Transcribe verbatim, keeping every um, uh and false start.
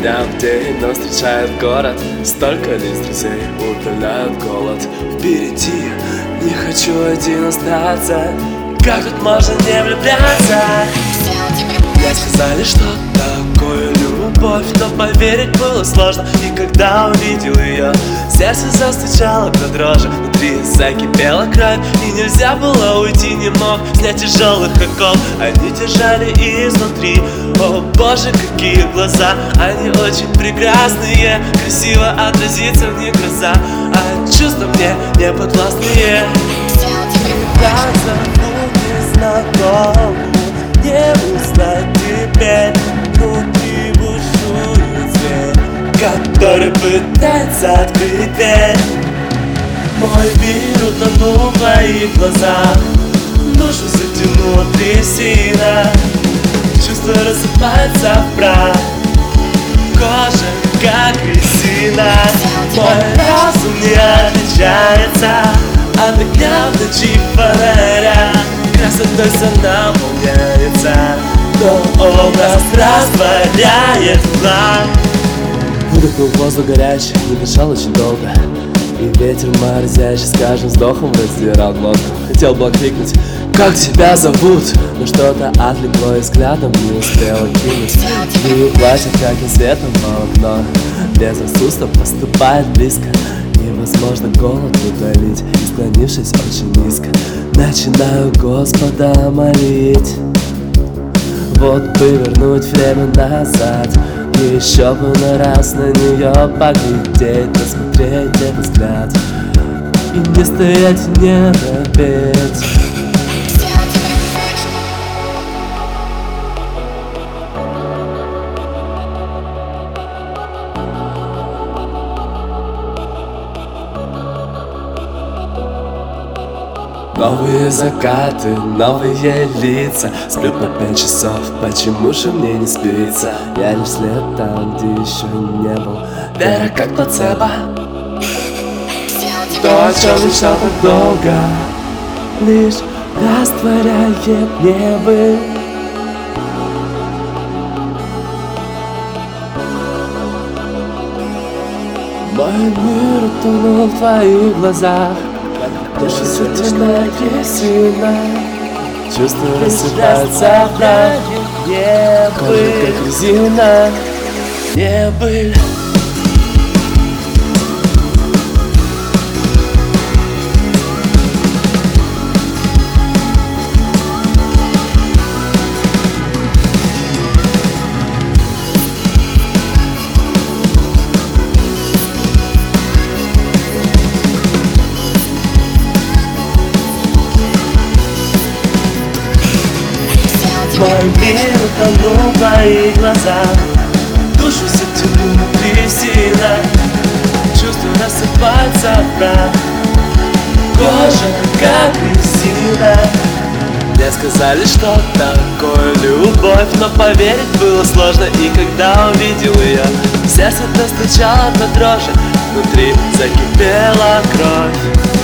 дня в день нас встречает город. Столько лиц друзей утоляют голод. Впереди не хочу один остаться. Как тут можно не влюбляться? Мне сказали, что такое любовь, но поверить было сложно. И когда увидел ее, сердце застучало до дрожи. Внутри закипела кровь, и нельзя было уйти, не мог снять тяжелых оков. Они держали изнутри. О боже, какие глаза, они очень прекрасные. Красиво отразится в них гроза, а чувства мне не подвластные. Как зовут незнакомую, не узнать теперь. Внутри бушует зверь, который пытается открыть дверь. Мой мир утонул в твоих глазах, душу затянула трясина. Чувства рассыпаются в прах, кожа как резина. Мой разум не отличается от огня в ночи фонаря. Красотой все наполняется, но образ растворяет мрак. Выдохнул воздух горячий, не дышал очень долго. И ветер морозящий с каждым вздохом раздирал глотку. Хотел бы окликнуть, как тебя зовут, но что-то отвлекло и взглядом не успела кинуть. И плачет, как и светом в окно. Без рассудства поступает близко. Невозможно голод утолить, и склонившись очень низко, начинаю Господа молить. Вот бы вернуть время назад, еще бы на раз на нее поглядеть, посмотреть этот взгляд и не стоять и не робеть. Новые закаты, новые лица. Сплю по пять часов, почему же мне не спится? Я лишь след там, где еще не был. Вера как плацебо, то, о чем мечтал так долго, лишь растворяет небо. Мой мир утонул в твоих глазах, душа затянула трясина. Чувства рассыпаются в прах, кожа как резина. Не быль. Мой мир утонул в твоих глазах, душу затянула трясина. Чувства рассыпаются в прах, кожа как резина. Мне сказали, что такое любовь, но поверить было сложно. И когда увидел ее, сердце достучало до дрожи, внутри закипела кровь.